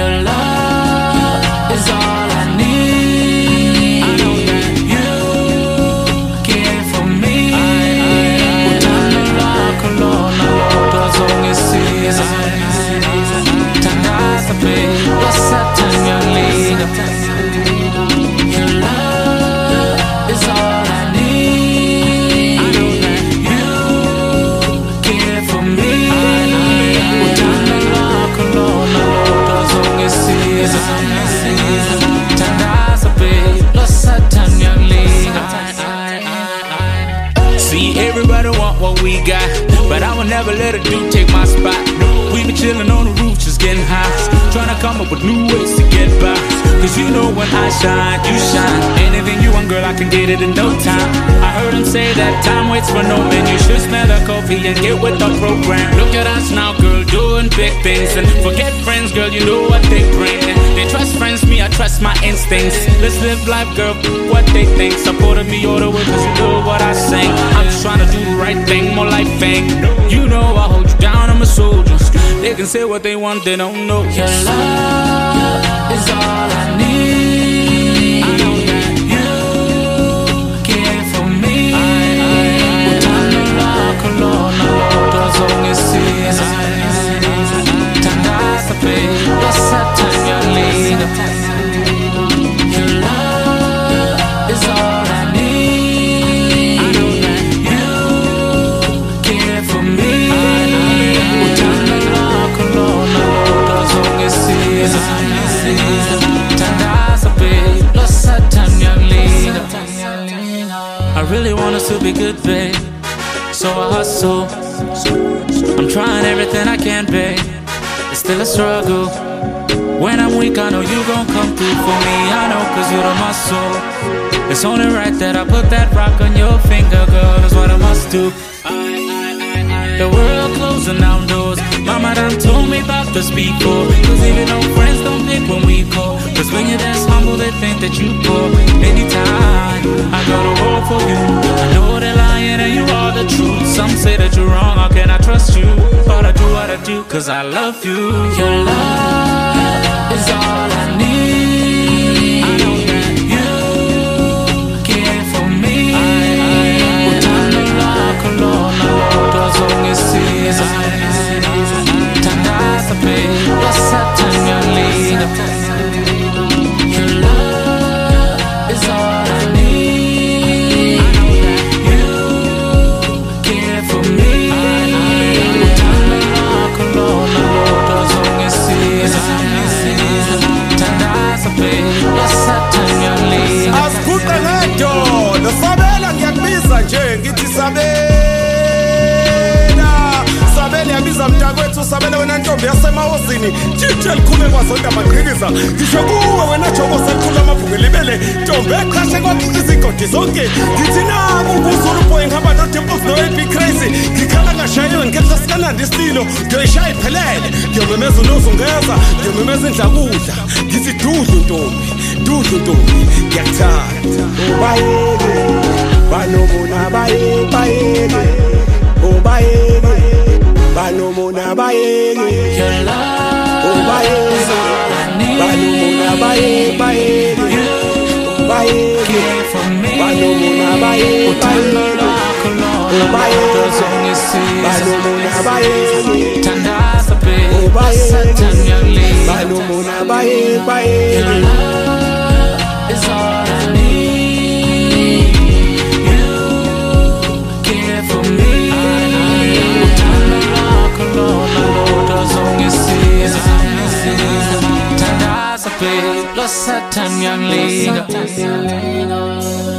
Your love is all I need. I know that you care for me. Uthandwa khona lodwa zongisiza. Tangaza babe, losathanya linga. Your love is all I need. I know that you care for me. Uthandwa khona lodwa zongisiza. Tangaza babe, losathanya linga. See, everybody want what we got, but I will never let a dude take my spot. We been chillin' on the roof, just getting high, trying to come up with new ways to get by. Cause you know when I shine, you shine. Anything you want, girl, I can get it in no time. I heard him say that time waits for no man. You should smell the coffee and get with the program. Look at us now, girl, doing big things. And forget friends, girl, you know what they bring. They trust friends, me, I trust my instincts. Let's live life, girl, what they think. Supported me all the way, cause you know what I sing. I'm just trying to do the right thing, more like fame. You know I hold you down, I'm a soldier. They can say what they want, they don't know. Your love is all I need. I know that you care for me. Uthandwa khona lodwa zongisiza. Tangaza babe, losathanya linga. Your love is all I need. I know that you care for me. Uthandwa khona lodwa zongisiza. Tangaza babe, losathanya linga. I really want us to be good, babe, so I hustle. I'm trying everything I can, babe. It's still a struggle. When I'm weak, I know you gon' come through for me. I know, cause you're the muscle. It's only right that I put that rock on your finger, girl. That's what I must do. The world closing down doors. Mama done told me about this before. Cause even though friends don't pick when we call. Cause when you're this humble, they think that you poor. Anytime I go to war for you, I know they're lying and you are the truth. Some say that you're wrong, how can I trust you? But I do what I do, cause I love you. Your love is all I need. I know that you care for me. Uthandwa khona lodwa zongisiza. Tangaza babe, losathanya linga. Your love is all I need. I know that you care for me. Uthandwa khona lodwa zongisiza. Tangaza babe, losathanya linga. Asikuqa ngedodo sabela ngiyakubiza nje ngithi sabela sabela yabiza mntakwethu sabela wena ntombi yasemawozini tshitshe likhume kwazonda maqhikiza ngisho kuwe wena jobo sekhula amabhuku libele ntombi eqhashe kwakho izigodi zonke ngithi naku nguzulu boy ngihamba no Dimples no AP crazy ngikhala ngashayiwe ngekho sikanandi isilo ngiyoyishaya iphelele ngiyomemeza unozungeza ngiyomemeza indlakudla ngithi dudlu ntombi ngiyakuthanda ubayeke banomona bayeke ubayeke banomona bayeke Your love is all I need. banomona bayeke Care for me. banomona Uthandwa khona lodwa zongisiza. banomona bayeke Tangaza babe, losathanya linga. banomona Your bayeke love is all I need. You care for me. Uthandwa khona lodwa zongisiza. Tangaza babe, losathanya linga.